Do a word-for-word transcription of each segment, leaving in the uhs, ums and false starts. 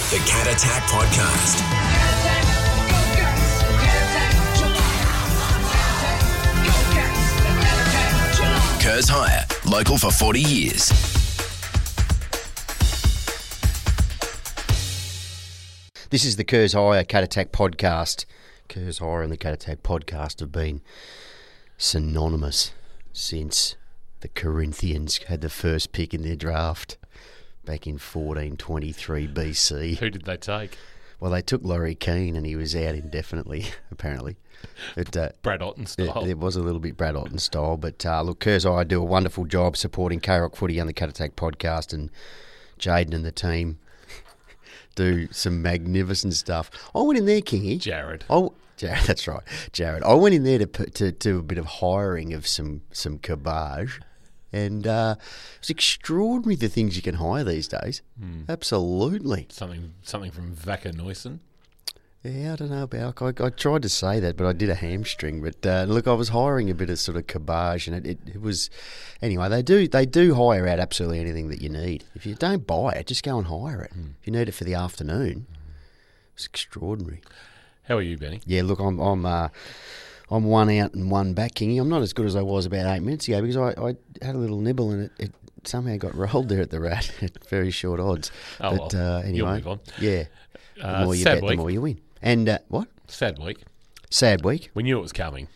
The Cat Attack Podcast. Kurz Hire, local for forty years. This is the Kurz Hire Cat Attack Podcast. Kurz Hire and the Cat Attack Podcast have been synonymous since the Corinthians had the first pick in their draft back in fourteen twenty-three B C. Who did they take? Well, they took Laurie Keane and he was out indefinitely, apparently. But, uh, Brad Otten style. It, it was a little bit Brad Otten style. But uh, look, Kurz Hire do a wonderful job supporting K-Rock Footy and the Cat Attack Podcast, and Jaden and the team do some magnificent stuff. I went in there, Kingy. Jared. Oh, Jared, that's right, Jared. I went in there to put, to do a bit of hiring of some some cabage, and uh, it's extraordinary the things you can hire these days. Mm. Absolutely. Something something from Vaca Neusen. Yeah, I don't know about. I, I tried to say that, but I did a hamstring. But uh, look, I was hiring a bit of sort of cabage, and it, it, it was anyway. They do they do hire out absolutely anything that you need. If you don't buy it, just go and hire it. Mm. If you need it for the afternoon, it's extraordinary. How are you, Benny? Yeah, look, I'm I'm uh, I'm one out and one back, Kingy. I'm not as good as I was about eight minutes ago because I, I had a little nibble and it, it somehow got rolled there at the Rat at very short odds. Oh, but well, uh, anyway, you'll move on. Yeah, the Uh, more you sad bet, week. the more you win. And uh, what? Sad week. Sad week. We knew it was coming.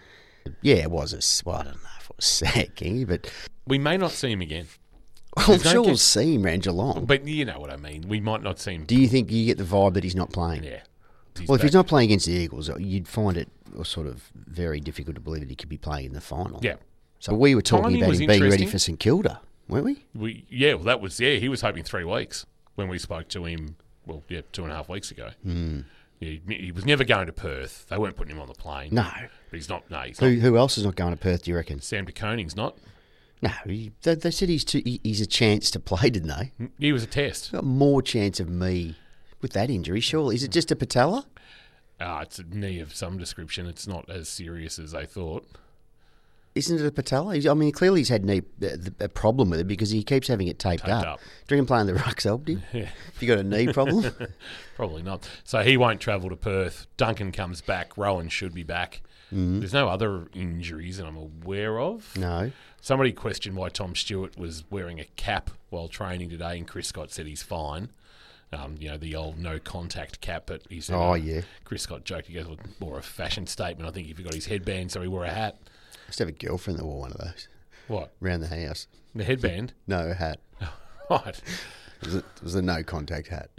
Yeah, it was. A, well, I don't know if it was sad, Kingy, but We may not see him again. I'm There's no sure we'll guess- see him around Geelong. But you know what I mean. We might not see him. Do you think you get the vibe that he's not playing? Yeah. Well, if he's back. not playing against the Eagles, you'd find it sort of very difficult to believe that he could be playing in the final. Yeah. So we were talking Timing about was him being ready interesting. for St Kilda, weren't we? We, yeah, well, that was, yeah, he was hoping three weeks when we spoke to him, well, yeah, two and a half weeks ago. Mm. Yeah, he, he was never going to Perth. They weren't putting him on the plane. No. But he's not, no, he's Who, not. who else is not going to Perth, do you reckon? Sam de Koning's not. No, he, they, they said he's too, he, he's a chance to play, didn't they? He was a test. He's got more chance of me with that injury, surely. Is it just a patella? Uh, it's a knee of some description. It's not as serious as they thought. Isn't it a patella? He's- I mean, clearly he's had knee, a, a problem with it because he keeps having it taped, Taped up. up. Do you reckon playing the ruck's helped him? Yeah. If you got a knee problem? Probably not. So he won't travel to Perth. Duncan comes back. Rowan should be back. Mm. There's no other injuries that I'm aware of. No. Somebody questioned why Tom Stewart was wearing a cap while training today, and Chris Scott said he's fine. Um, you know, the old no contact cap, but he said, Oh, uh, yeah. Chris Scott joked, he goes, well, more a fashion statement. I think he forgot his headband, so he wore a hat. I used to have a girlfriend that wore one of those What? around the house. The headband? No, a hat. Right. It was a, it was a no contact hat.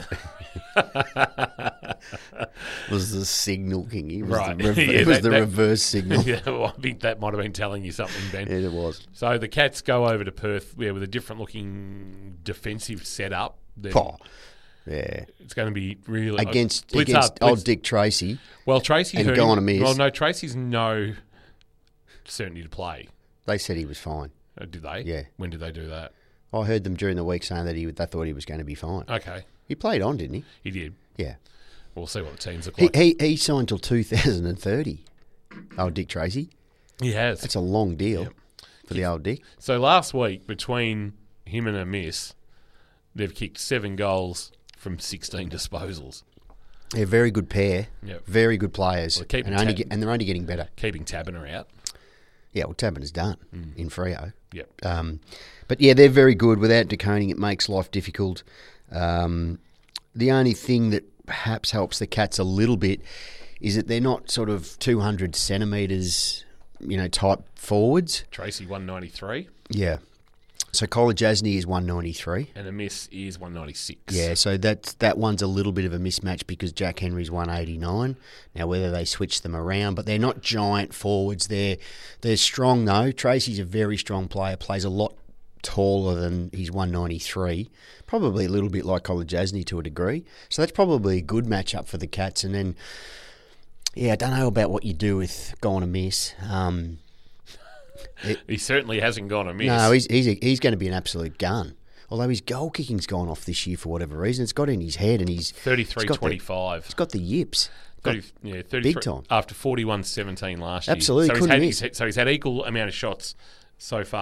It was the signal, Kingy. It was Right. the, rev- Yeah, it was that- the that- reverse signal. Yeah, well, I think that might have been telling you something, Ben. Yeah, it was. So the Cats go over to Perth yeah, with a different looking defensive setup. Then Oh, yeah. It's going to be really Against Blitz against up, Blitz- old Dick Tracy. Well, Tracy and heard go him- on a miss. Well, no, Tracy's no certainty to play. They said he was fine. Uh, did they? Yeah. When did they do that? I heard them during the week saying that he they thought he was going to be fine. Okay, He played on, didn't he? he did. Yeah. We'll see what the teams look He like. he, he signed till two thousand thirty. Old Dick Tracy. He has. That's a long deal Yep. for the old Dick. So last week, between him and a miss, they've kicked seven goals from sixteen disposals. They're a very good pair. Yep. Very good players. Well, keep and, them only tab- get, and they're only getting better. Keeping Taberner out. Yeah, well, Taberner's done Mm. in Freo. Yep. Um, but yeah, they're very good. Without De Koning, it makes life difficult. Um, the only thing that perhaps helps the Cats a little bit is that they're not sort of two hundred centimetres, you know, type forwards. Tracy one ninety-three Yeah. So Colin Jasny is one ninety-three. and a miss is one ninety-six. Yeah, so that's, that one's a little bit of a mismatch because Jack Henry's one eighty-nine. Now, whether they switch them around, but they're not giant forwards. They're, they're strong, though. Tracy's a very strong player, plays a lot taller than he's one ninety-three. Probably a little bit like Colin Jasny to a degree. So that's probably a good matchup for the Cats. And then, yeah, I don't know about what you do with going to miss. Um, it, He certainly hasn't gone amiss. no, he's he's a, he's going to be an absolute gun. Although his goal kicking's gone off this year for whatever reason, it's got in his head, and he's thirty-three he's got the- twenty-five. He's got the yips. Got- thirty, yeah, thirty-three, big time. After forty-one seventeen last year. Absolutely, So he's, couldn't had, miss. he's, so he's had equal amount of shots so far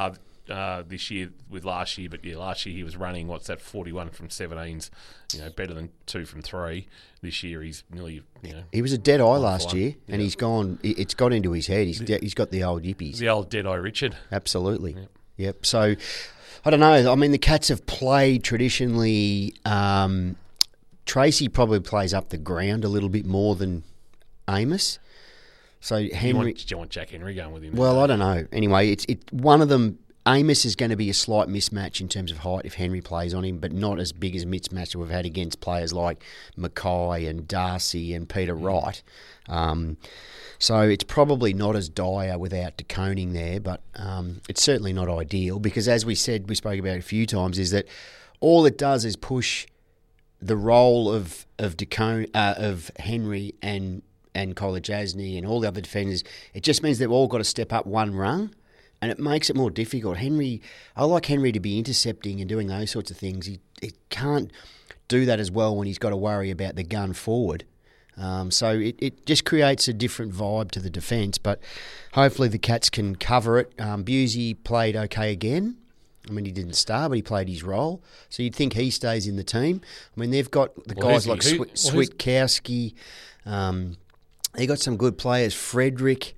uh, this year with last year, but yeah, last year he was running, what's that, forty-one from seventeens, you know, better than two from three. This year he's nearly, you know. He was a dead eye last year, yeah. and he's gone, it's got into his head. He's, he's got the old yippies. The old dead eye Richard. Absolutely. Yep. Yep. So, I don't know. I mean, the Cats have played traditionally. Um, Tracy probably plays up the ground a little bit more than Amos. So Henry. You want, do you want Jack Henry going with him? Well, I don't know. Anyway, it's it. One of them. Amos is going to be a slight mismatch in terms of height if Henry plays on him, but not as big as mismatch that we've had against players like Mackay and Darcy and Peter mm. Wright. Um, so it's probably not as dire without De Koning there, but um, it's certainly not ideal because, as we said, we spoke about it a few times, is that all it does is push the role of of De Koning, uh, of Henry and and Kolajasny and all the other defenders. It just means they've all got to step up one rung. And it makes it more difficult. Henry, I like Henry to be intercepting and doing those sorts of things. He, he can't do that as well when he's got to worry about the gun forward. Um, so it, it just creates a different vibe to the defence. But hopefully the Cats can cover it. Um, Busey played okay again. I mean, he didn't start, but he played his role. So you'd think he stays in the team. I mean, they've got the well, guys like Who, Sw- well, Switkowski. Um, they got some good players. Frederick.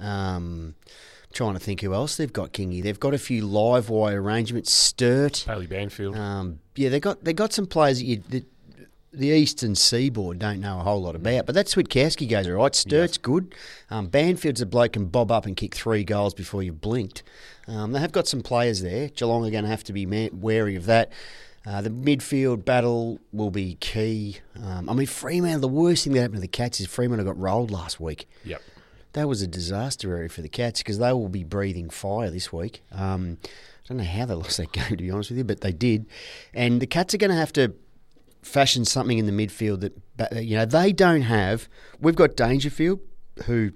Um, trying to think who else they've got, Kingy. They've got a few live wire arrangements. Sturt. Bailey Banfield. Um, yeah, they got they got some players that you, the, the Eastern Seaboard don't know a whole lot about. But that Switkowski goes all right. Sturt's yeah. good. Um, Banfield's a bloke can bob up and kick three goals before you've blinked. Um, they have got some players there. Geelong are going to have to be man- wary of that. Uh, the midfield battle will be key. Um, I mean, Fremantle, the worst thing that happened to the Cats is Fremantle got rolled last week. Yep. That was a disaster area for the Cats because they will be breathing fire this week. Um, I don't know how they lost that game, to be honest with you, but they did. And the Cats are going to have to fashion something in the midfield that, you know, they don't have. We've got Dangerfield, who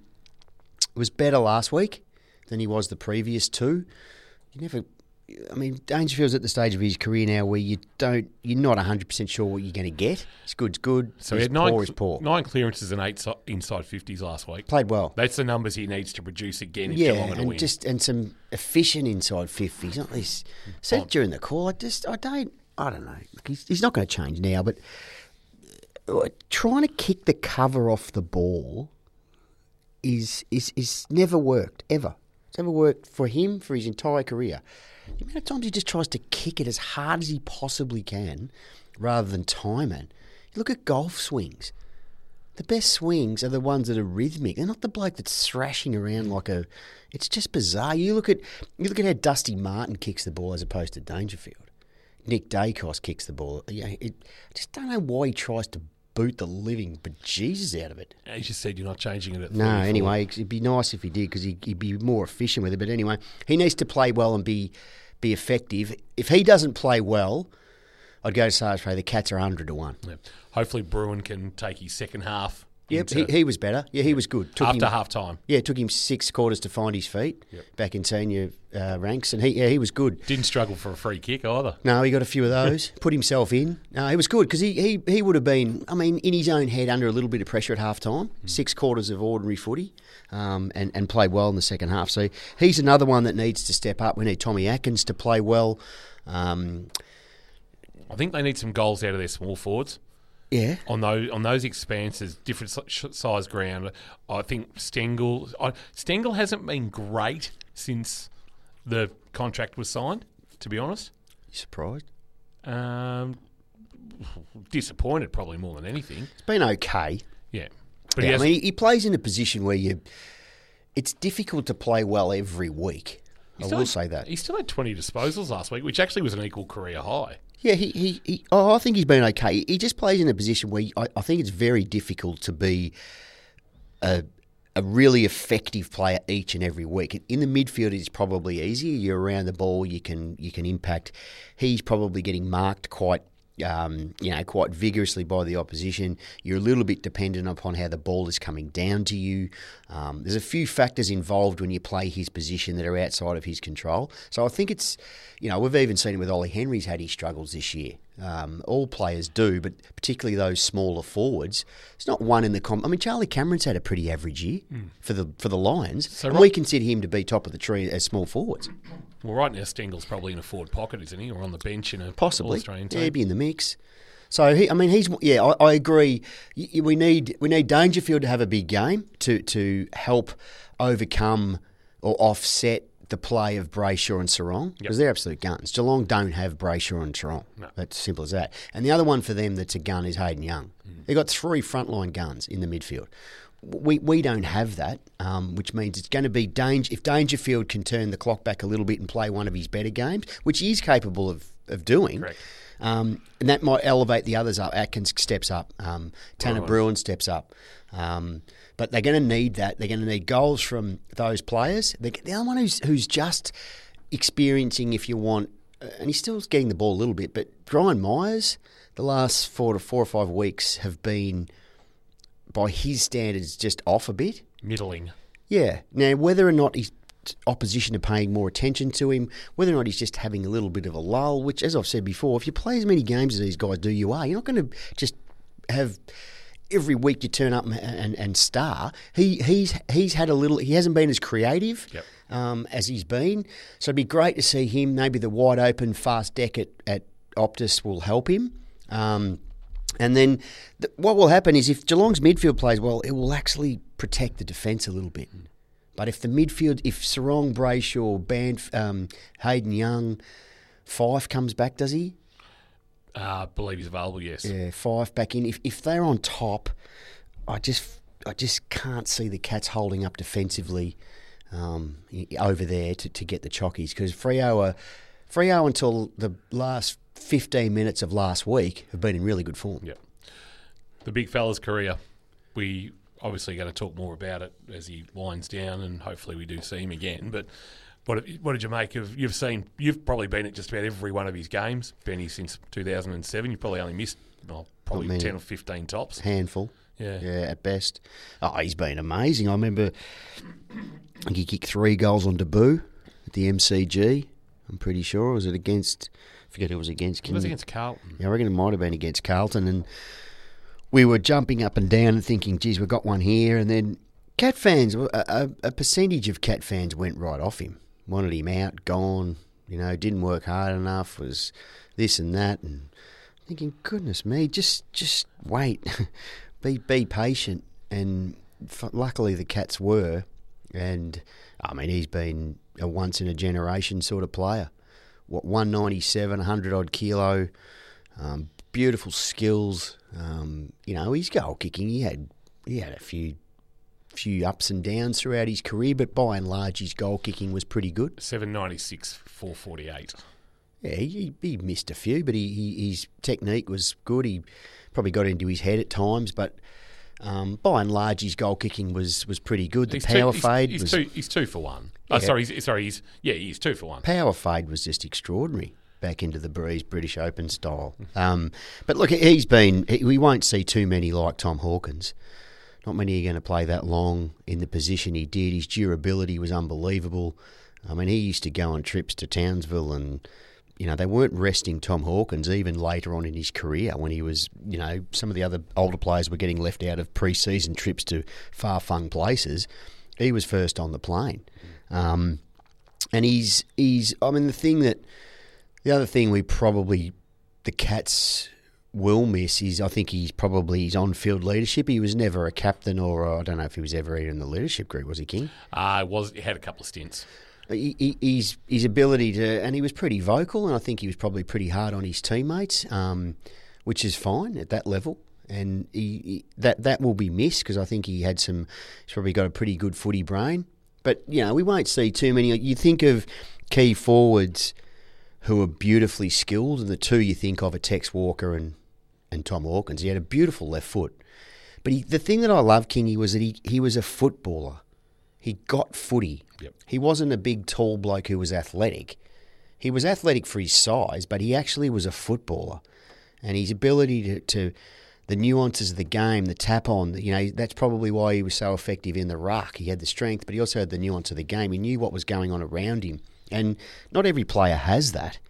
was better last week than he was the previous two. You never... I mean, Dangerfield's at the stage of his career now where you don't, you're not one hundred percent sure what you're going to get. It's good's good. So he's he had nine, poor is poor. nine clearances and eight so, inside fifties last week. Played well. That's the numbers he needs to produce again if yeah, Geelong are to and win. just and some efficient inside fifties. Not this. Said during the call, I just, I don't, I don't know. He's, he's not going to change now, but trying to kick the cover off the ball is is is never worked ever. It's never worked for him for his entire career. The amount of times he just tries to kick it as hard as he possibly can rather than time it. You look at golf swings. The best swings are the ones that are rhythmic. They're not the bloke that's thrashing around like a... It's just bizarre. You look at you look at how Dusty Martin kicks the ball as opposed to Dangerfield. Nick Dacos kicks the ball. You know, it, I just don't know why he tries to boot the living bejesus out of it. He just said you're not changing it at No, thirty-four. anyway, it'd be nice if he did because he'd, he'd be more efficient with it. But anyway, he needs to play well and be be effective. If he doesn't play well, I'd go to Sarge Pray. The Cats are one hundred to one. Yeah. Hopefully Bruin can take his second half. Yep, he, he was better. Yeah, he was good. Took after him, half time. Yeah, it took him six quarters to find his feet Yep. back in senior uh, ranks, and he yeah he was good. Didn't struggle for a free kick either. No, he got a few of those. Put himself in. No, he was good because he, he, he would have been, I mean, in his own head under a little bit of pressure at half time, mm. six quarters of ordinary footy, um, and, and played well in the second half. So he's another one that needs to step up. We need Tommy Atkins to play well. Um, I think they need some goals out of their small forwards. Yeah. On those on those expanses, different size ground, I think Stengel I, Stengel hasn't been great since the contract was signed, to be honest. You surprised? Um, disappointed probably more than anything. It's been okay. Yeah. But yeah, he has, I mean, he plays in a position where you it's difficult to play well every week. I will had, say that. He still had twenty disposals last week, which actually was an equal career high. Yeah, he, he, he oh, I think he's been okay. He just plays in a position where I, I think it's very difficult to be a, a really effective player each and every week. In the midfield, it's probably easier. You're around the ball, you can you can impact. He's probably getting marked quite um, you know, quite vigorously by the opposition. You're a little bit dependent upon how the ball is coming down to you. Um, there's a few factors involved when you play his position that are outside of his control. So I think it's, you know, we've even seen it with Ollie Henry's had his struggles this year. Um, all players do, but particularly those smaller forwards. There's not one in the comp. I mean, Charlie Cameron's had a pretty average year mm. for the for the Lions, so and right, we consider him to be top of the tree as small forwards. Well, right now Stengel's probably in a forward pocket, isn't he, or on the bench in a possibly Australian team? Yeah, he'd be in the mix. So he, I mean, he's yeah. I, I agree. We need we need Dangerfield to have a big game to to help overcome or offset the play of Brayshaw and Sarong, because yep. they're absolute guns. Geelong don't have Brayshaw and Sarong. No. That's simple as that. And the other one for them that's a gun is Hayden Young. Mm. They've got three frontline guns in the midfield. We we don't have that, um, which means it's going to be danger. If Dangerfield can turn the clock back a little bit and play one of his better games, which he is capable of, of doing, um, and that might elevate the others up. Atkins steps up. Um, Tanner right. Bruin steps up. Um, But they're going to need that. They're going to need goals from those players. The other one who's who's just experiencing, if you want, and he's still getting the ball a little bit, but Brian Myers, the last four to four or five weeks have been, by his standards, just off a bit. Middling. Yeah. Now, whether or not his opposition are paying more attention to him, whether or not he's just having a little bit of a lull, which, as I've said before, if you play as many games as these guys do, you are. You're not going to just have... Every week you turn up and, and, and star. He he's he's had a little. He hasn't been as creative yep. um, as he's been. So it'd be great to see him. Maybe the wide open fast deck at, at Optus will help him. Um, and then the, what will happen is if Geelong's midfield plays well, it will actually protect the defence a little bit. But if the midfield, if Sarong, Brayshaw, Band, um, Hayden Young, Fife comes back, does he? I uh, believe he's available, yes. Yeah, Fife back in. If if they're on top, I just I just can't see the Cats holding up defensively um, over there to, to get the chockies, because Freo are Freo until the last fifteen minutes of last week have been in really good form. Yeah, the big fella's career. We obviously going to talk more about it as he winds down, and hopefully we do see him again. But What, what did you make of? You've seen, you've probably been at just about every one of his games, Benny, since two thousand seven. You probably only missed oh, probably I mean, ten or fifteen tops. Handful, yeah, yeah, at best. Oh, he's been amazing. I remember I think he kicked three goals on debut at the M C G. I'm pretty sure. Was it against? I forget who it was against. It was against Carlton. Yeah, I reckon it might have been against Carlton, and we were jumping up and down and thinking, "Geez, we've got one here." And then Cat fans, a, a, a percentage of Cat fans went right off him. Wanted him out, gone, you know, didn't work hard enough, was this and that, and thinking, goodness me, just just wait, be be patient, and f- luckily the Cats were, and I mean he's been a once in a generation sort of player. What one ninety-seven, one hundred odd kilo, um, beautiful skills, um, you know, his goal kicking, he had he had a few. few ups and downs throughout his career, but by and large his goal kicking was pretty good. seven ninety-six, four forty-eight. Yeah, he, he missed a few, but he, he, his technique was good. He probably got into his head at times, but um, by and large his goal kicking was, was pretty good. The he's power two, fade he's, was... He's two, he's two for one. Yeah. Oh, sorry, he's, sorry, he's yeah, he's two for one. Power fade was just extraordinary. Back into the Breeze British Open style. Um, but look, he's been... He, we won't see too many like Tom Hawkins. Not many are going to play that long in the position he did. His durability was unbelievable. I mean, he used to go on trips to Townsville and, you know, they weren't resting Tom Hawkins even later on in his career when he was, you know, some of the other older players were getting left out of pre-season trips to far-flung places. He was first on the plane. Um, and he's, he's, I mean, the thing that, the other thing we probably, the Cats... will miss is I think he's probably his on-field leadership. He was never a captain or a, I don't know if he was ever in the leadership group, was he, King? Uh, was he had a couple of stints. He, he, his, his ability to, and he was pretty vocal, and I think he was probably pretty hard on his teammates, um, which is fine at that level. And he, he, that that will be missed because I think he had some, he's probably got a pretty good footy brain. But, you know, we won't see too many. You think of key forwards who are beautifully skilled, and the two you think of are Tex Walker and and Tom Hawkins. He had a beautiful left foot. But he, the thing that I love, Kingy, was that he, he was a footballer. He got footy. Yep. He wasn't a big, tall bloke who was athletic. He was athletic for his size, but he actually was a footballer. And his ability to, to the nuances of the game, the tap-on, you know, that's probably why he was so effective in the ruck. He had the strength, but he also had the nuance of the game. He knew what was going on around him. And not every player has that.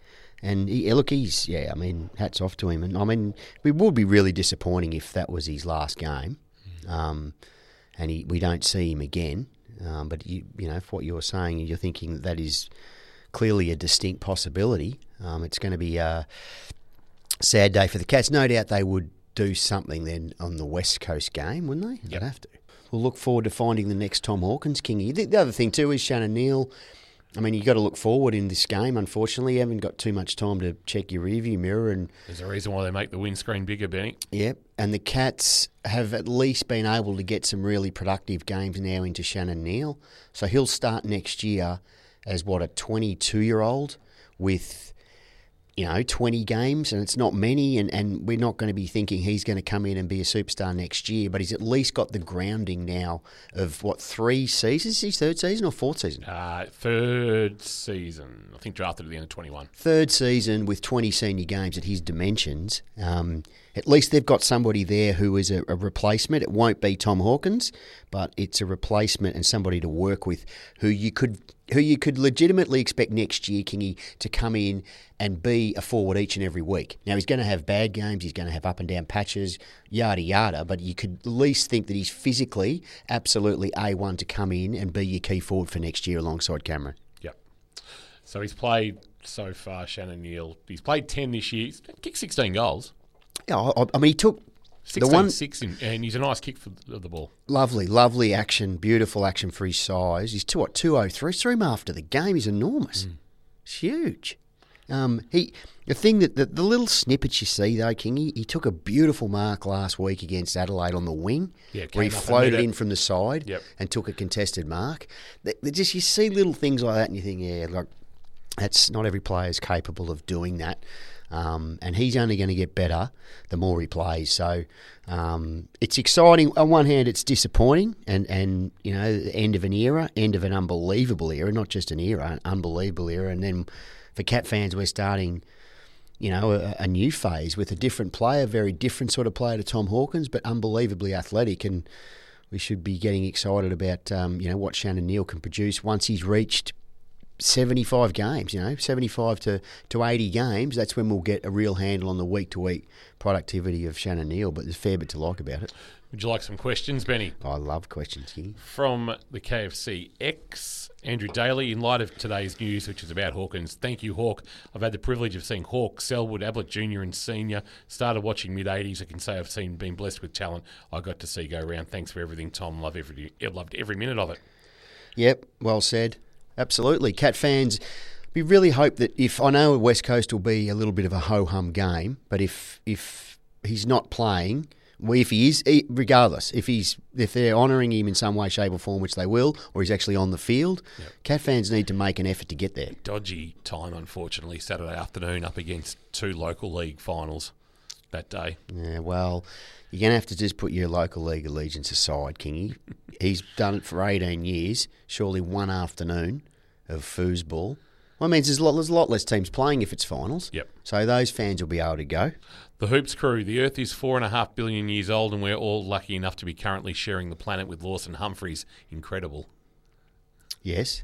And he, look, he's, yeah, I mean, hats off to him. And I mean, it would be really disappointing if that was his last game um, and he, we don't see him again. Um, but, you, you know, if what you're saying, you're thinking that that is clearly a distinct possibility. Um, it's going to be a sad day for the Cats. No doubt they would do something then on the West Coast game, wouldn't they? Yep. They'd have to. We'll look forward to finding the next Tom Hawkins, Kingy. The, the other thing too is Shannon Neal. I mean, you've got to look forward in this game, unfortunately. You haven't got too much time to check your rearview mirror. And There's a reason why they make the windscreen bigger, Benny. Yep, and the Cats have at least been able to get some really productive games now into Shannon Neal. So he'll start next year as, what, a twenty-two-year-old with, you know, twenty games, and it's not many, and, and we're not going to be thinking he's going to come in and be a superstar next year, but he's at least got the grounding now of, what, three seasons? Is his third season or fourth season? Uh, third season. I think drafted at the end of twenty-one. Third season with twenty senior games at his dimensions. Um, at least they've got somebody there who is a, a replacement. It won't be Tom Hawkins, but it's a replacement and somebody to work with who you could who you could legitimately expect next year, Kingy, to come in and be a forward each and every week. Now, he's going to have bad games, he's going to have up and down patches, yada, yada, but you could at least think that he's physically absolutely A one to come in and be your key forward for next year alongside Cameron. Yep. So he's played so far, Shannon Neal. He's played ten this year. He's kicked sixteen goals. Yeah, I, I mean, he took sixteen, the one six, in, and he's a nice kick for the, the ball. Lovely, lovely action, beautiful action for his size. He's two, what, two oh three. Threw him after the game. He's enormous. Mm. It's huge. Um, he the thing that the, the little snippets you see though, King, he, he took a beautiful mark last week against Adelaide on the wing, yeah, where he floated in from the side yep. and took a contested mark. They, they just you see little things like that and you think, yeah, like that's not every player is capable of doing that. Um, and he's only going to get better the more he plays. So um, it's exciting. On one hand, it's disappointing, and, and you know, the end of an era, end of an unbelievable era, not just an era, an unbelievable era. And then for Cat fans, we're starting, you know, a, a new phase with a different player, very different sort of player to Tom Hawkins, but unbelievably athletic. And we should be getting excited about, um, you know, what Shannon Neal can produce once he's reached seventy-five games, you know, seventy-five to, to eighty games. That's when we'll get a real handle on the week-to-week productivity of Shannon Neal, but there's a fair bit to like about it. Would you like some questions, Benny? I love questions, King. From the K F C X, Andrew Daly, in light of today's news, which is about Hawkins, thank you, Hawk. I've had the privilege of seeing Hawk, Selwood, Ablett Junior and Senior. Started watching mid-eighties. I can say I've seen, been blessed with talent I got to see go round. Thanks for everything, Tom. Love every, loved every minute of it. Yep, well said. Absolutely. Cat fans, we really hope that if, I know West Coast will be a little bit of a ho-hum game, but if if he's not playing, well, if he is, regardless, if he's if they're honouring him in some way, shape or form, which they will, or he's actually on the field, yep. Cat fans need to make an effort to get there. Dodgy time, unfortunately, Saturday afternoon up against two local league finals that day. Yeah, well, you're going to have to just put your local league allegiance aside, Kingy. He's done it for eighteen years. Surely one afternoon of foosball. Well, I mean, there's a, lot, there's a lot less teams playing if it's finals. Yep. So those fans will be able to go. The Hoops crew. The Earth is four and a half billion years old, and we're all lucky enough to be currently sharing the planet with Lawson Humphreys. Incredible. Yes.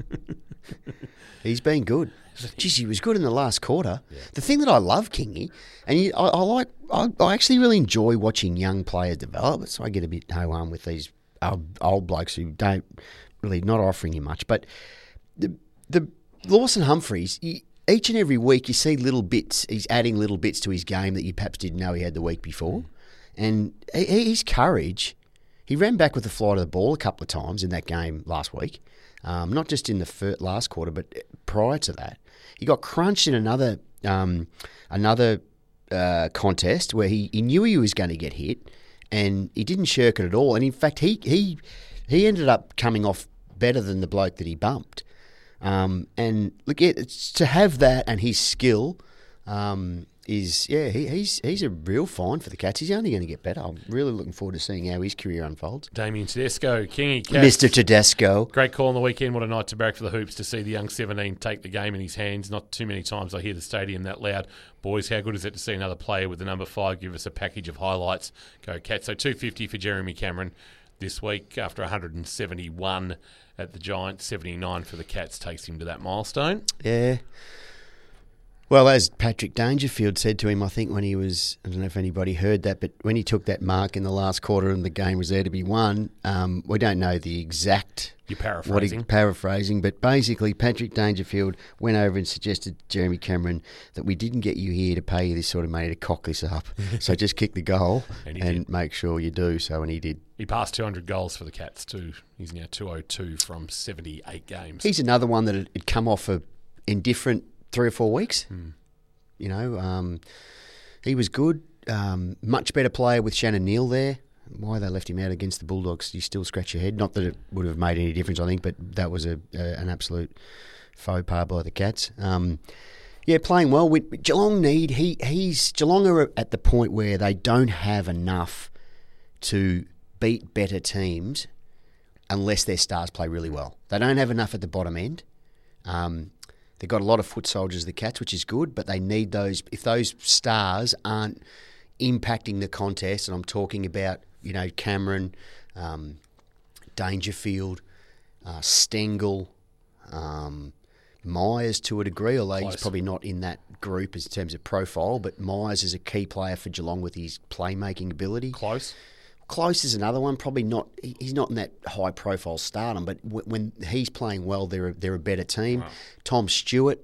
He's been good. Geez, he was good in the last quarter. Yeah. The thing that I love, Kingy, and he, I, I like, I, I actually really enjoy watching young players develop. So I get a bit ho-hum with these old, old blokes who don't really, not offering you much. But the the Lawson Humphreys, he, each and every week you see little bits. He's adding little bits to his game that you perhaps didn't know he had the week before. And he, his courage, he ran back with the flight of the ball a couple of times in that game last week. Um, not just in the first, last quarter, but prior to that. He got crunched in another um, another uh, contest where he, he knew he was going to get hit, and he didn't shirk it at all. And in fact, he he he ended up coming off better than the bloke that he bumped. Um, and look, it's, to have that and his skill um, is yeah, he, he's he's a real find for the Cats. He's only going to get better. I'm really looking forward to seeing how his career unfolds. Damien Tedesco, Kingy Cats. Mister Tedesco. Great call on the weekend. What a night to barrack for the Hoops to see the young seventeen take the game in his hands. Not too many times I hear the stadium that loud. Boys, how good is it to see another player with the number five give us a package of highlights? Go Cats. So two fifty for Jeremy Cameron this week after one hundred seventy-one at the Giants. seventy-nine for the Cats takes him to that milestone. Yeah. Well, as Patrick Dangerfield said to him, I think when he was, I don't know if anybody heard that, but when he took that mark in the last quarter and the game was there to be won, um, we don't know the exact... You're paraphrasing. What he, paraphrasing, but basically Patrick Dangerfield went over and suggested to Jeremy Cameron that we didn't get you here to pay you this sort of money to cock this up. So just kick the goal and, and make sure you do so, and he did. He passed two hundred goals for the Cats too. He's now two oh two from seventy-eight games. He's another one that had come off a, in different three or four weeks. Hmm. You know, um, he was good. Um, much better player with Shannon Neal there. Why they left him out against the Bulldogs, you still scratch your head. Not that it would have made any difference, I think, but that was a, a an absolute faux pas by the Cats. Um, yeah, playing well. We, Geelong need he he's Geelong are at the point where they don't have enough to beat better teams unless their stars play really well. They don't have enough at the bottom end. Um, they've got a lot of foot soldiers, the Cats, which is good, but they need those. If those stars aren't impacting the contest, and I'm talking about, you know, Cameron, um, Dangerfield, uh, Stengel, um, Myers to a degree, although Close. He's probably not in that group in terms of profile, but Myers is a key player for Geelong with his playmaking ability. Close. Close is another one, probably not, he's not in that high-profile stardom, but w- when he's playing well, they're a, they're a better team. Wow. Tom Stewart,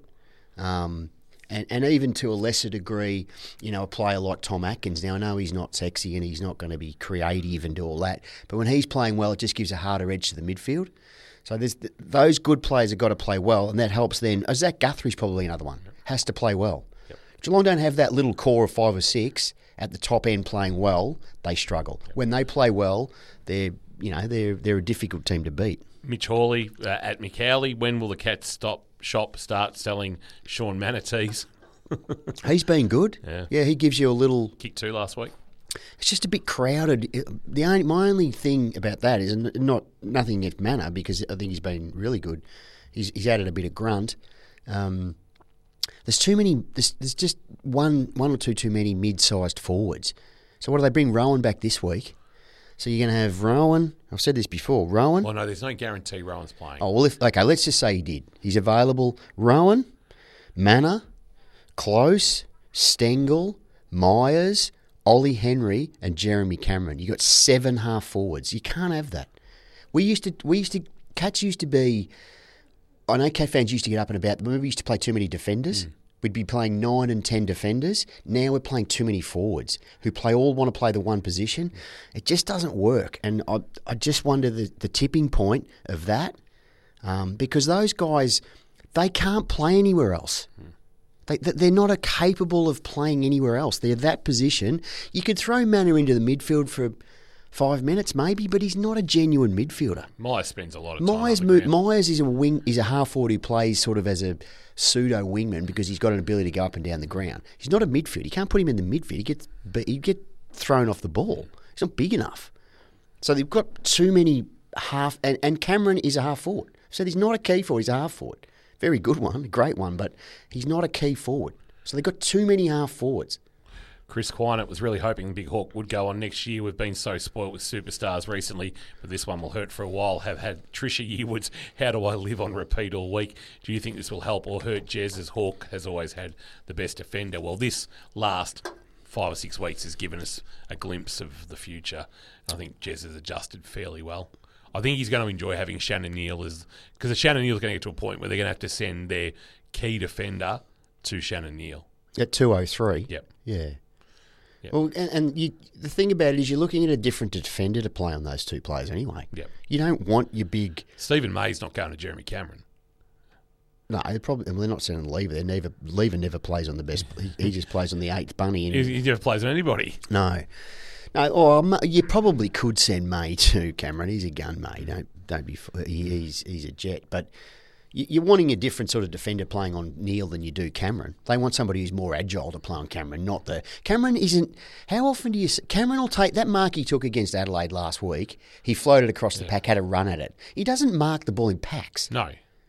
um, And, and even to a lesser degree, you know, a player like Tom Atkins. Now, I know he's not sexy and he's not going to be creative and do all that, but when he's playing well, it just gives a harder edge to the midfield. So there's those good players have got to play well, and that helps then. Oh, Zach Guthrie's probably another one. Has to play well. Yep. Geelong don't have that little core of five or six at the top end playing well. They struggle. Yep. When they play well, they're, you know, they're, they're a difficult team to beat. Mitch Hawley uh, at Macquarie. When will the Cats stop shop start selling Sean Manatees? He's been good. Yeah. yeah, he gives you a little... Kick two last week. It's just a bit crowded. The only, my only thing about that is not nothing against Manor, because I think he's been really good. He's, he's added a bit of grunt. Um, there's too many... There's, there's just one one or two too many mid-sized forwards. So what do they bring Rowan back this week? So you're going to have Rowan... I've said this before. Rowan... Well, no, there's no guarantee Rowan's playing. Oh, well, if, okay, let's just say he did. He's available. Rowan, Manor, Close, Stengel, Myers, Ollie Henry, and Jeremy Cameron. You got seven half forwards. You can't have that. We used to, we used to, Cats used to be. I know Cat fans used to get up and about. Remember, we used to play too many defenders. Mm. We'd be playing nine and ten defenders. Now we're playing too many forwards who play all want to play the one position. It just doesn't work, and I, I just wonder the, the tipping point of that, um, because those guys, they can't play anywhere else. Mm. They, they're not a capable of playing anywhere else. They're that position. You could throw Manor into the midfield for five minutes maybe, but he's not a genuine midfielder. Myers spends a lot of time. Myers, mo- Myers is a wing. Is a half forward who plays sort of as a pseudo wingman because he's got an ability to go up and down the ground. He's not a midfield. You can't put him in the midfield. He gets he get thrown off the ball. He's not big enough. So they've got too many half. And, and Cameron is a half forward. So he's not a key forward. He's a half forward. Very good one, a great one, but he's not a key forward. So they've got too many half forwards. Chris Quinett was really hoping Big Hawk would go on next year. We've been so spoilt with superstars recently, but this one will hurt for a while. Have had Trisha Yearwood's How Do I Live on repeat all week. Do you think this will help or hurt Jez, as Hawk has always had the best defender? Well, this last five or six weeks has given us a glimpse of the future. I think Jez has adjusted fairly well. I think he's going to enjoy having Shannon Neal, as because Shannon Neal's going to get to a point where they're going to have to send their key defender to Shannon Neal. At two oh three? Yep. Yeah. Yep. Well, and, and you, the thing about it is you're looking at a different defender to play on those two players anyway. Yep. You don't want your big... Stephen May's not going to Jeremy Cameron. No, they're probably well, they're not sending Lever. They're never Lever never plays on the best. He, he just plays on the eighth bunny. And, He, he never plays on anybody. no, no. Or you probably could send May to Cameron. He's a gun, May. Don't don't be. He, he's he's a jet. But you, you're wanting a different sort of defender playing on Neal than you do Cameron. They want somebody who's more agile to play on Cameron, not the Cameron isn't. How often do you? Cameron will take that mark he took against Adelaide last week. He floated across the Yeah. pack, had a run at it. He doesn't mark the ball in packs. No.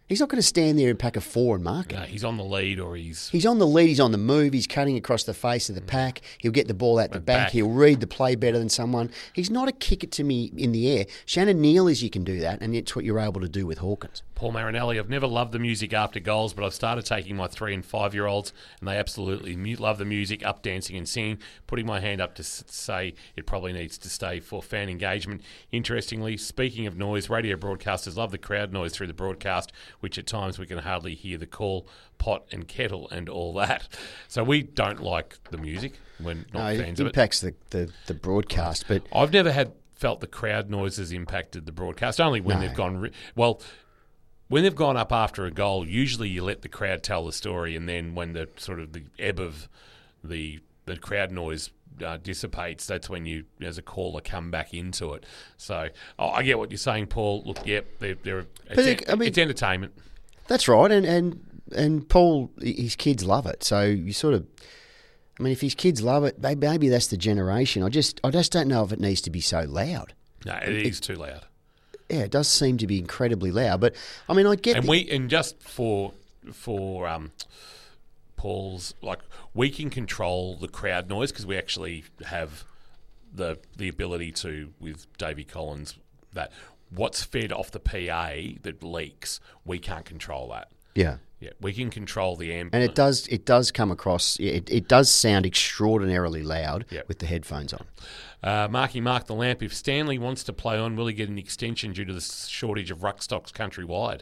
He's not going to stand there and pack a four and mark it. No, he's on the lead or he's... He's on the lead, he's on the move, he's cutting across the face of the pack, he'll get the ball out the back, back. he'll read the play better than someone. He's not a kick it to me in the air. Shannon Neal is you can do that, and it's what you're able to do with Hawkins. Paul Marinelli, I've never loved the music after goals, but I've started taking my three and five-year-olds, and they absolutely mu- love the music, up dancing and singing, putting my hand up to s- say it probably needs to stay for fan engagement. Interestingly, speaking of noise, radio broadcasters love the crowd noise through the broadcast, which at times we can hardly hear the call, pot and kettle and all that. So we don't like the music. We're not No, fans it of it. impacts the, the, the broadcast, but I've never had felt the crowd noise has impacted the broadcast, only when No. they've gone... Re- well... When they've gone up after a goal, usually you let the crowd tell the story, and then when the sort of the ebb of the the crowd noise uh, dissipates, that's when you, as a caller, come back into it. So oh, I get what you're saying, Paul. Look, yep, they're, they're it's, it- I mean- it's entertainment. that's right. And, and, and Paul, his kids love it. So you sort of, I mean, if his kids love it, maybe, maybe that's the generation. I just, I just don't know if it needs to be so loud. No, it is too loud. Yeah, it does seem to be incredibly loud. But, I mean, I get And the- we and just for for um, Paul's, like, we can control the crowd noise because we actually have the the ability to, with Davy Collins, that what's fed off the P A that leaks, we can't control that. yeah. Yeah, we can control the amp. And it does it does come across, it, it does sound extraordinarily loud Yep. with the headphones on. Uh, Marky Mark the Lamp, if Stanley wants to play on, will he get an extension due to the shortage of ruck stocks countrywide?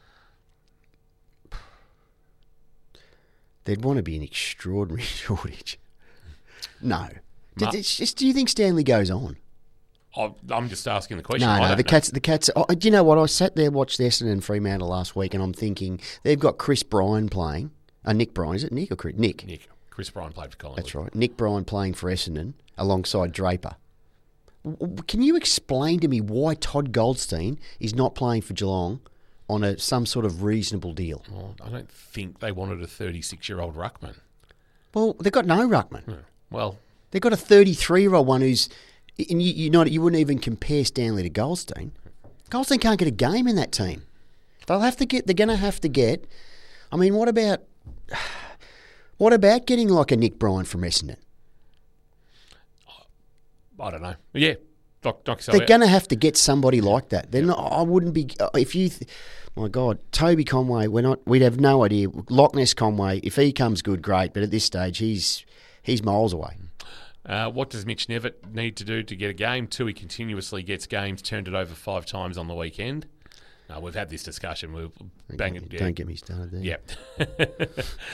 There'd want to be an extraordinary shortage. No. Ma- Did- it's just, do you think Stanley goes on? I- I'm just asking the question. No, I no. don't The know. Cats, the Cats. Oh, do you know what? I sat there, watched Essendon and Fremantle last week, and I'm thinking they've got Chris Bryan playing. Uh, Nick Bryan, is it Nick or Chris? Nick. Nick, Chris Bryan played for Collingwood. That's right. Nick Bryan playing for Essendon alongside Draper. W- w- Can you explain to me why Todd Goldstein is not playing for Geelong on a some sort of reasonable deal? Well, I don't think they wanted a thirty-six-year-old ruckman. Well, they've got no ruckman. Well, They've got a thirty-three-year-old one who's, and you, you not you wouldn't even compare Stanley to Goldstein. Goldstein can't get a game in that team. They'll have to get. They're going to have to get. I mean, what about, what about getting like a Nick Bryan from Essendon? I don't know. Yeah, knock, knock yourself They're out. going to have to get somebody like that. They're not. I wouldn't be if you. Th- my God, Toby Conway. We're not. We'd have no idea. Loch Ness Conway. If he comes good, great. But at this stage, he's he's miles away. Uh, what does Mitch Nevitt need to do to get a game? Two, he continuously gets games, turned it over five times on the weekend. Uh, we've had this discussion. We'll bang it. Don't get me started there. Yeah.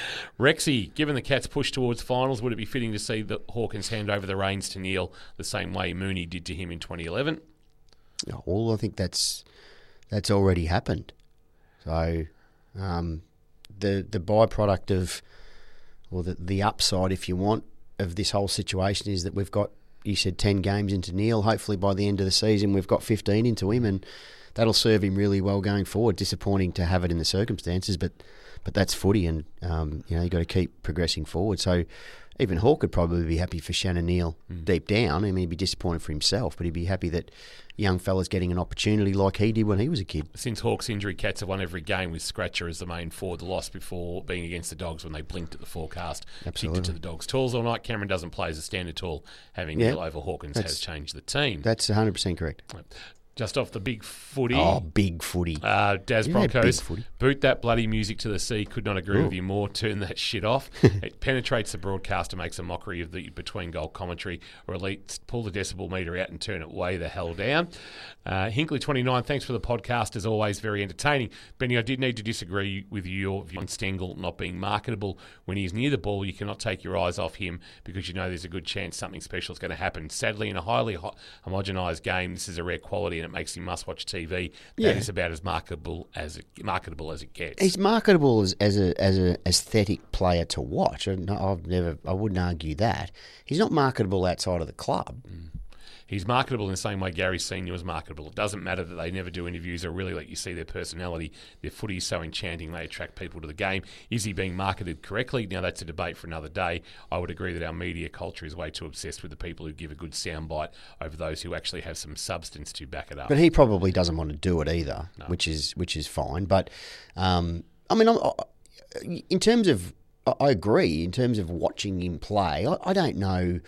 Rexy, given the Cats' push towards finals, would it be fitting to see the Hawkins hand over the reins to Neil the same way Mooney did to him in twenty eleven? Oh, well, I think that's that's already happened. So um, the the byproduct of, or the the upside, if you want, of this whole situation is that we've got, you said, ten games into Neil. Hopefully by the end of the season we've got fifteen into him, and that'll serve him really well going forward. Disappointing to have it in the circumstances, but but that's footy, and um, you know you got to keep progressing forward. So even Hawke would probably be happy for Shannon Neal Mm. deep down. I mean, he'd be disappointed for himself, but he'd be happy that young fella's getting an opportunity like he did when he was a kid. Since Hawke's injury, Cats have won every game with Scratcher as the main forward. The loss before being against the Dogs when they blinked at the forecast. Absolutely. Kicked it to the Dogs. Talls all night. Cameron doesn't play as a standard tall. Having Yeah. Neil over Hawkins That's- has changed the team. That's one hundred percent correct. Just off the big footy. Oh, big footy. Uh, Daz You had Broncos, big footy. boot that bloody music to the sea. Could not agree Ooh. with you more. Turn that shit off. It penetrates the broadcast and makes a mockery of the between goal commentary, or at least pull the decibel meter out and turn it way the hell down. Uh, Hinkley twenty-nine, thanks for the podcast. As always, very entertaining. Benny, I did need to disagree with your view on Stengel not being marketable. When he's near the ball, you cannot take your eyes off him because you know there's a good chance something special is going to happen. Sadly, in a highly ho- homogenised game, this is a rare quality and it makes him must-watch T V. That Yeah. is about as marketable as it, marketable as it gets. He's marketable as, as a as a aesthetic player to watch. I- no, I've never, I wouldn't argue that. He's not marketable outside of the club. he's marketable in the same way Gary Senior was marketable. It doesn't matter that they never do interviews or really let you see their personality. Their footy is so enchanting, they attract people to the game. Is he being marketed correctly? Now, that's a debate for another day. I would agree that our media culture is way too obsessed with the people who give a good soundbite over those who actually have some substance to back it up. But he probably doesn't want to do it either, No. which is which is fine. But um, I mean, I, I, in terms of, I agree. In terms of watching him play, I, I don't know.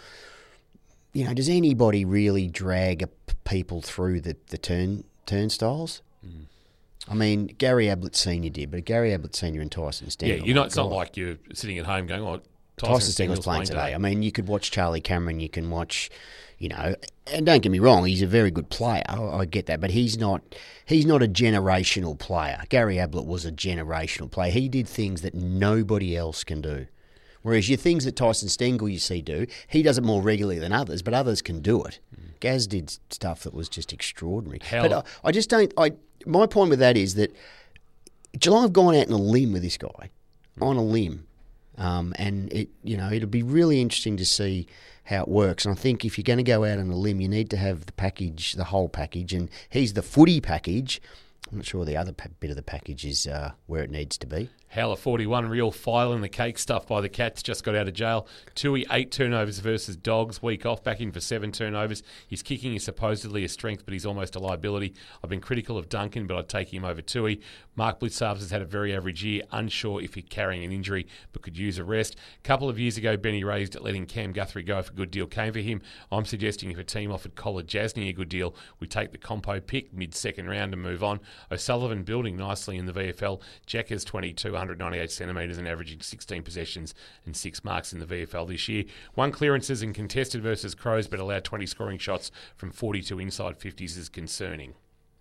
You know, does anybody really drag a, people through the the turn turnstiles? Mm. I mean, Gary Ablett Senior did, but Gary Ablett Senior and Tyson Stengel. Yeah, you're not. It's not God. like you're sitting at home going, "Oh, Tyson, Tyson Stengel's Stengel's playing playing today. today." I mean, you could watch Charlie Cameron. You can watch, you know, and don't get me wrong, he's a very good player. I, I get that, but he's not. He's not a generational player. Gary Ablett was a generational player. He did things that nobody else can do. Whereas your things that Tyson Stengel you see do, he does it more regularly than others, but others can do it. Mm. Gaz did stuff that was just extraordinary. Hell. But I, I just don't. I my point with that is that Geelong have gone out on a limb with this guy, on a limb. Um, and it, you know, it'll be really interesting to see how it works. And I think if you're going to go out on a limb, you need to have the package, the whole package. And he's the footy package. I'm not sure the other pa- bit of the package is uh, where it needs to be. Howler forty-one, real file in the cake stuff by the Cats, just got out of jail. Tui, eight turnovers versus Dogs, week off, back in for seven turnovers. His kicking is supposedly a strength, but he's almost a liability. I've been critical of Duncan, but I'd take him over Tui. Mark Blitzarves has had a very average year, unsure if he's carrying an injury, but could use a rest. A couple of years ago, Benny raised at letting Cam Guthrie go if a good deal came for him. I'm suggesting if a team offered Collar Jasny a good deal, we take the compo pick mid-second round and move on. O'Sullivan building nicely in the V F L. Jack has twenty-two, one ninety-eight centimetres and averaging sixteen possessions and six marks in the V F L this year. One clearances and contested versus Crows, but allowed twenty scoring shots from forty-two inside fifties is concerning.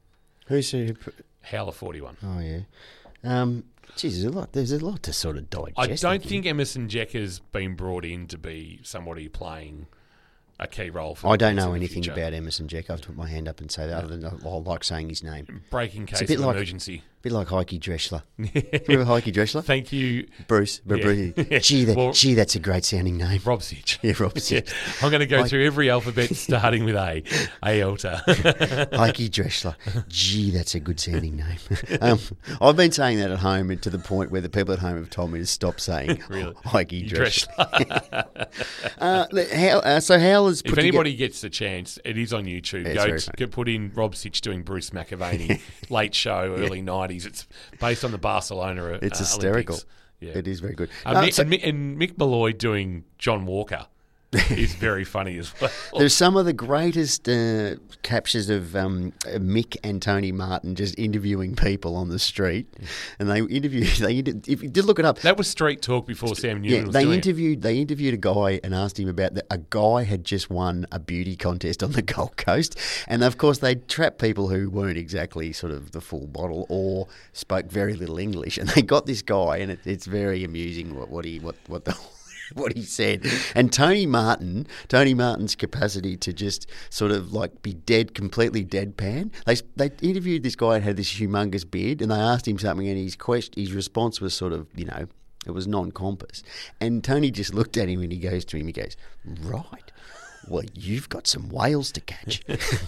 Who's who? Howler forty-one. Oh yeah. Um, geez, there's a lot. There's a lot to sort of digest. I don't think. think Emerson Jack has been brought in to be somebody playing a key role for I the don't Knights know in the anything future. about Emerson Jack. I have to put my hand up and say that. Other than I like saying his name. Breaking It's a case bit of like- emergency. A bit like Heike Dreschler. Remember Heike Dreschler? Thank you, Bruce. Yeah. Bruce. Gee, that, Well- gee, that's a great sounding name. Rob Sitch. Yeah, Rob Yeah. Sitch. I'm going to go Like- through every alphabet starting with A. Aorta. Heike Dreschler. Gee, that's a good sounding name. um, I've been saying that at home and to the point where the people at home have told me to stop saying Really? Heike Dreschler. uh, look, how, uh, so Howler's put If together- anybody gets the chance, it is on YouTube. It's Go, very to, funny. go put in Rob Sitch doing Bruce McAvaney, late show, early nineties. It's based on the Barcelona uh, It's hysterical. Olympics. Yeah. It is very good. Uh, Uh, Mick, so- and, Mick, and Mick Malloy doing John Walker is very funny as well. There's some of the greatest uh, captures of um, Mick and Tony Martin just interviewing people on the street, and they interview. They inter- if you did look it up. That was street talk before Sam Newman Yeah, was they doing interviewed. They interviewed a guy and asked him about that. A guy had just won a beauty contest on the Gold Coast, and of course they trapped people who weren't exactly sort of the full bottle or spoke very little English, and they got this guy, and it, it's very amusing what, what he what what the. What he said, and Tony Martin, Tony Martin's capacity to just sort of like be dead, completely deadpan. They they interviewed this guy and had this humongous beard, and they asked him something, and his question, his response was sort of, you know, it was non-compass. And Tony just looked at him and he goes to him, he goes, "Right, well, you've got some whales to catch."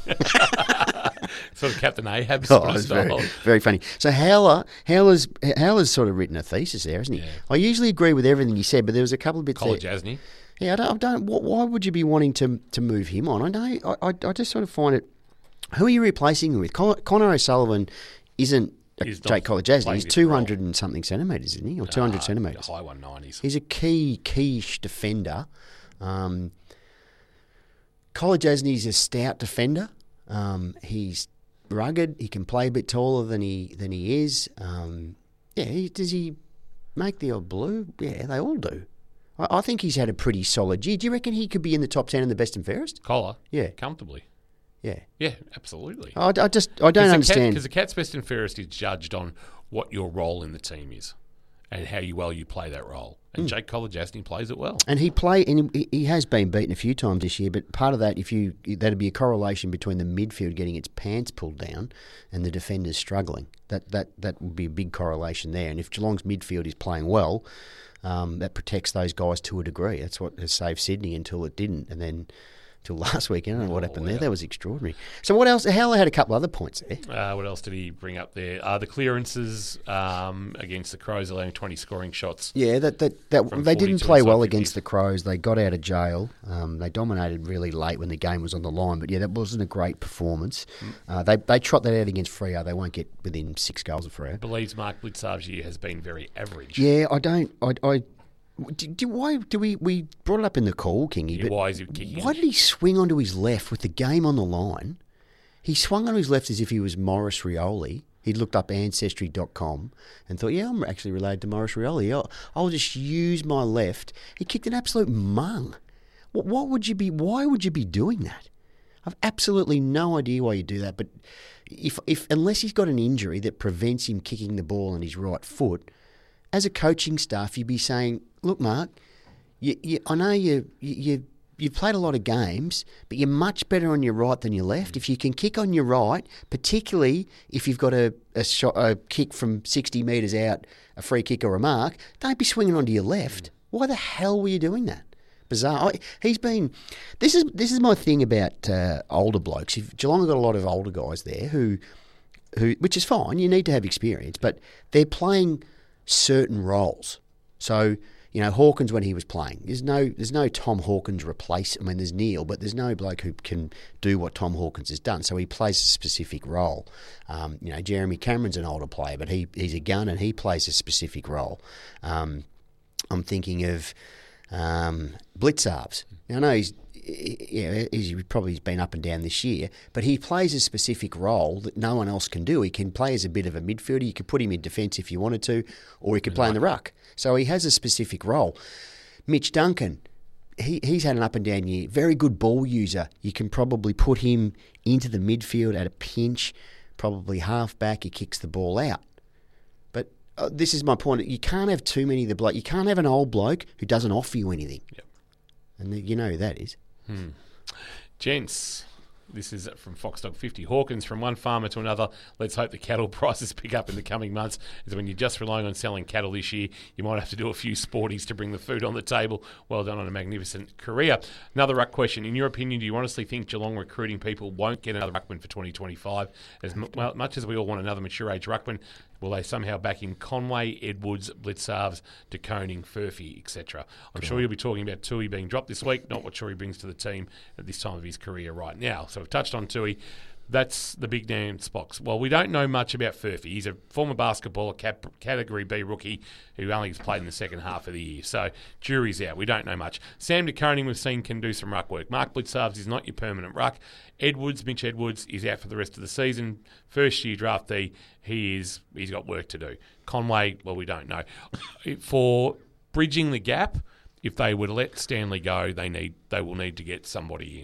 it. Sort of Captain Ahab Oh, sort of it's style. very, very funny. So Howler, Howler's, Howler's sort of written a thesis there, hasn't he? Yeah. I usually agree with everything he said, but there was a couple of bits Collar there. Jasny. Yeah, I don't. I don't wh- why would you be wanting to to move him on? I know. I, I, I just sort of find it. Who are you replacing him with? Con- Connor O'Sullivan isn't a He's not Jake Collar-Jasny. playing He's this two hundred and something centimetres, isn't he? Or two hundred Uh, centimetres. High one nineties. He's a key quiche defender. Um, Collar-Jasny's a stout defender. Um, he's rugged. He can play a bit taller than he than he is. Um, yeah, he, does he make the odd blue? Yeah, they all do. I, I think he's had a pretty solid year. Do you reckon he could be in the top ten in the best and fairest? Collar. Yeah. Comfortably. Yeah. Yeah, absolutely. I, I just I don't understand. Because the Cats best and fairest is judged on what your role in the team is and how you well you play that role. Hmm. And Jake Collar-Jasny plays it well. And he play, and he he has been beaten a few times this year. But part of that, if you that'd be a correlation between the midfield getting its pants pulled down and the defenders struggling. That that that would be a big correlation there. And if Geelong's midfield is playing well, um, that protects those guys to a degree. That's what has saved Sydney until it didn't. And then till last week. I don't know what Oh, happened wow. there. That was extraordinary. So what else? Hal had a couple other points there. Uh, what else did he bring up there? Uh, the clearances um, against the Crows, allowing twenty scoring shots. Yeah, that that, that From they didn't forty-two play inside well fifty. against the Crows. They got out of jail. Um, they dominated really late when the game was on the line. But yeah, that wasn't a great performance. Mm. Uh, they they trot that out against Freo. They won't get within six goals of Freo. Believes Mark Blitzar's year has been very average. Yeah, I don't. I. I do, do, why do we we brought it up in the call, Kingy? Yeah, but why is he kicking? why did he swing onto his left with the game on the line? He swung on his left as if he was Morris Rioli. He looked up ancestry dot com and thought, yeah, I'm actually related to Morris Rioli. I'll, I'll just use my left. He kicked an absolute mung. What, what would you be? Why would you be doing that? I've absolutely no idea why you do that. But if if unless he's got an injury that prevents him kicking the ball on his right foot, as a coaching staff, you'd be saying, look, Mark, you, you, I know you, you, you, you've played a lot of games, but you're much better on your right than your left. If you can kick on your right, particularly if you've got a, a, shot, a kick from sixty metres out, a free kick or a mark, don't be swinging onto your left. Why the hell were you doing that? Bizarre. I, he's been. This is this is my thing about uh, older blokes. If Geelong have got a lot of older guys there who, who, which is fine. You need to have experience, but they're playing certain roles. So, you know, Hawkins when he was playing, there's no there's no Tom Hawkins replace. I mean, there's Neil, but there's no bloke who can do what Tom Hawkins has done. So he plays a specific role. Um, you know, Jeremy Cameron's an older player, but he he's a gun and he plays a specific role. Um, I'm thinking of um, Blitzarves. Now, I know he's yeah, he's probably been up and down this year, but he plays a specific role that no one else can do. He can play as a bit of a midfielder. You could put him in defence if you wanted to, or he could play in the ruck. So he has a specific role. Mitch Duncan, he, he's had an up and down year. Very good ball user. You can probably put him into the midfield at a pinch, probably half back. He kicks the ball out. But uh, this is my point. You can't have too many of the bloke. You can't have an old bloke who doesn't offer you anything. Yep. And you know who that is. Hmm. Gents, this is from Fox Dog fifty. Hawkins, from one farmer to another. Let's hope the cattle prices pick up in the coming months. As when you're just relying on selling cattle this year, you might have to do a few sporties to bring the food on the table. Well done on a magnificent career. Another ruck question. In your opinion, do you honestly think Geelong recruiting people won't get another ruckman for twenty twenty-five? As m- well, much as we all want another mature age ruckman, will they somehow back in Conway, Edwards, Blitzarves, De Koning, Furphy, et cetera? I'm sure you'll be talking about Tui being dropped this week, not what sure he brings to the team at this time of his career right now. So we've touched on Tui. That's the big damn box. Well, we don't know much about Furphy. He's a former basketballer, cap- Category B rookie who only has played in the second half of the year. So jury's out. We don't know much. Sam De Koning we've seen can do some ruck work. Mark Blitzarves is not your permanent ruck. Edwards, Mitch Edwards, is out for the rest of the season. First year draftee, he is, he's got work to do. Conway, well, we don't know. For bridging the gap, if they were to let Stanley go, they need they will need to get somebody in.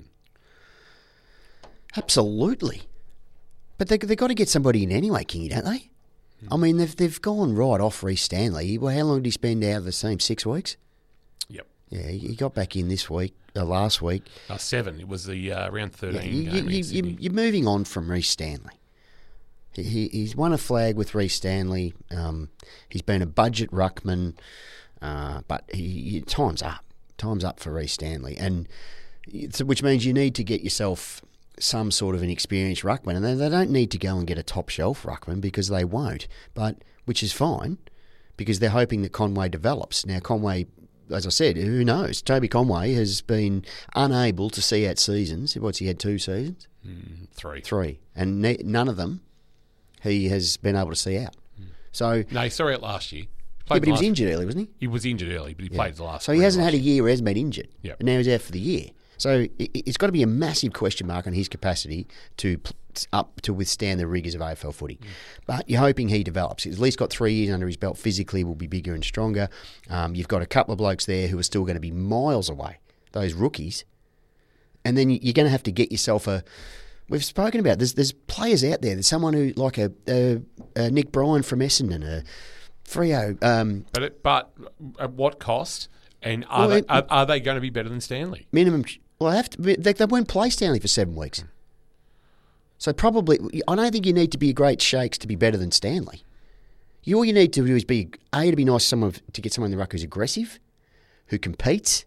Absolutely. But they, they've got to get somebody in anyway, Kingy, don't they? Mm. I mean, they've they've gone right off Reece Stanley. Well, how long did he spend out of the team? Six weeks? Yep. Yeah, he got back in this week, uh, last week. Uh, seven. It was the uh, round thirteen yeah, you, game you, in Sydney. you, you're moving on from Reece Stanley. He, he, he's won a flag with Reece Stanley. Um, he's been a budget ruckman, uh, but he, he, time's up. Time's up for Reece Stanley, and which means you need to get yourself some sort of an experienced ruckman, and they, they don't need to go and get a top shelf ruckman because they won't. But which is fine because they're hoping that Conway develops. Now Conway, as I said, who knows? Toby Conway has been unable to see out seasons. What's he had? Two seasons, mm, three, three, and ne- none of them he has been able to see out. Mm. So no, he saw out last year. Yeah, but he was injured early, wasn't he? He was injured early, but he yeah. played the last. So he hasn't had a year where he's been injured, yep. and now he's out for the year. So it, it's got to be a massive question mark on his capacity to up to withstand the rigours of A F L footy. Mm. But you're hoping he develops. He's at least got three years under his belt. Physically, will be bigger and stronger. Um, you've got a couple of blokes there who are still going to be miles away, those rookies. And then you're going to have to get yourself a. We've spoken about there's there's players out there. There's someone who like a, a, a Nick Bryan from Essendon, a Freo. Um, but it, but at what cost? And are, well, they, are, are they going to be better than Stanley? Minimum. Well, I have to. They, they won't play Stanley for seven weeks. So probably, I don't think you need to be a great shakes to be better than Stanley. You, all you need to do is be a to be nice to someone to get someone in the ruck who's aggressive, who competes,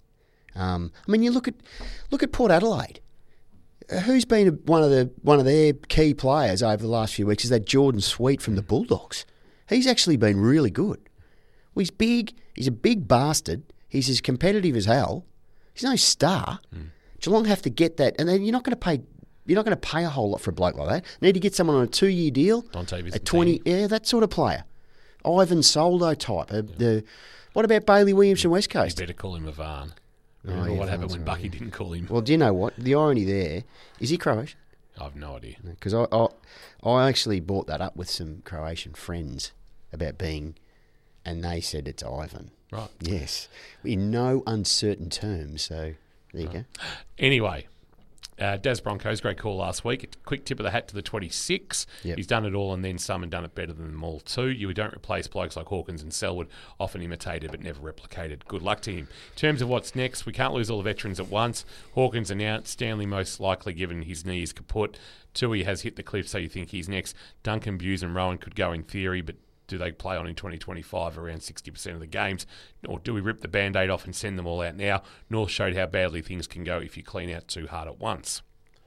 Um, I mean, you look at look at Port Adelaide. Who's been one of the one of their key players over the last few weeks is that Jordan Sweet from the Bulldogs. He's actually been really good. Well, he's big. He's a big bastard. He's as competitive as hell. He's no star. Mm. Geelong have to get that, and then you're not going to pay. You're not going to pay a whole lot for a bloke like that. You need to get someone on a two-year deal. Dante a twenty, yeah, that sort of player. Ivan Soldo type. Uh, yeah. The what about Bailey Williams from West Coast? You better call him a Varn. Remember oh, yeah, what happened when Bucky didn't call him? Well, do you know what? The irony there, is he Croatian? I have no idea. Because I, I I actually brought that up with some Croatian friends about being, and they said it's Ivan. Right. Yes. In no uncertain terms, so there you right. go. Anyway, uh, Daz Broncos, great call last week. A quick tip of the hat to the twenty-six. Yep. He's done it all and then some and done it better than them all too. You don't replace blokes like Hawkins and Selwood, often imitated but never replicated. Good luck to him. In terms of what's next, we can't lose all the veterans at once. Hawkins announced, Stanley most likely given his knee is kaput. Tui has hit the cliff, so you think he's next. Duncan, Buse and Rowan could go in theory, but do they play on in twenty twenty-five around sixty percent of the games? Or do we rip the Band-Aid off and send them all out now? North showed how badly things can go if you clean out too hard at once.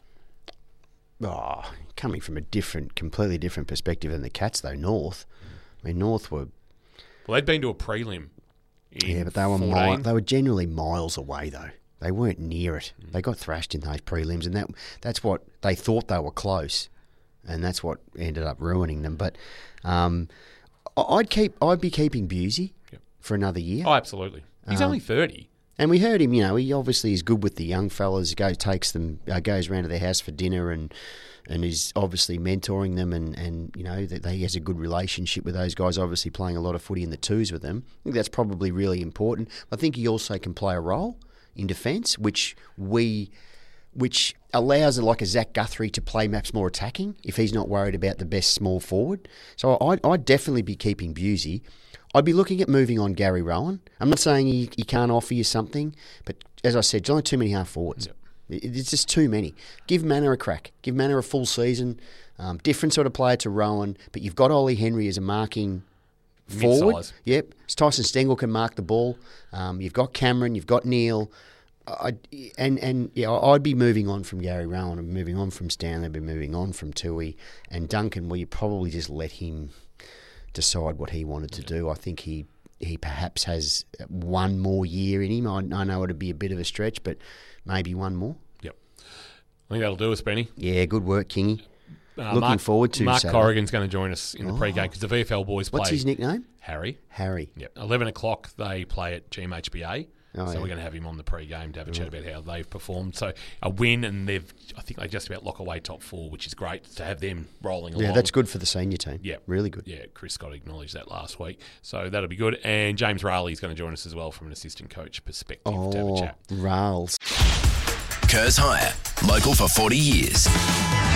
Oh, coming from a different, completely different perspective than the Cats, though, North. I mean, North were... Well, they'd been to a prelim in Yeah, but they were mi- they were generally miles away, though. They weren't near it. Mm. They got thrashed in those prelims, and that that's what... They thought they were close, and that's what ended up ruining them. But um, I'd keep, I'd be keeping Busey yep. for another year. Oh, absolutely. He's um, only thirty. And we heard him, you know, he obviously is good with the young fellas, goes, takes them, uh, goes around to their house for dinner and and is obviously mentoring them and, and you know, that they, he has a good relationship with those guys, obviously playing a lot of footy in the twos with them. I think that's probably really important. I think he also can play a role in defence, which we... which allows like a Zach Guthrie to play maps more attacking if he's not worried about the best small forward. So I'd, I'd definitely be keeping Busey. I'd be looking at moving on Gary Rowan. I'm not saying he, he can't offer you something, but as I said, there's only too many half forwards. Yep. It, it's just too many. Give Manor a crack. Give Manor a full season. Um, different sort of player to Rowan, but you've got Ollie Henry as a marking forward. Mid-size. Yep. Tyson Stengel can mark the ball. Um, you've got Cameron. You've got Neil. I and and yeah, I'd be moving on from Gary Rowan. I'd be moving on from Stanley. I'd be moving on from Tui and Duncan. Well, you probably just let him decide what he wanted to yeah. do. I think he he perhaps has one more year in him. I, I know it'd be a bit of a stretch, but maybe one more. Yep, I think that'll do us, Benny. Yeah, good work, Kingy. Uh, Looking Mark, forward to Mark Saturday. Corrigan's going to join us in the oh. pre-game because the V F L boys play. What's his nickname? Harry. Harry. Yep. eleven o'clock they play at G M H B A. Oh, so yeah. we're going to have him on the pre-game to have a chat about how they've performed. So a win, and they've I think they just about lock away top four, which is great to have them rolling along. Yeah, that's good for the senior team. Yeah, really good. Yeah, Chris Scott acknowledged that last week, so that'll be good. And James Raleigh is going to join us as well from an assistant coach perspective oh, to have a chat. Rales. Kurz Hire, local for forty years.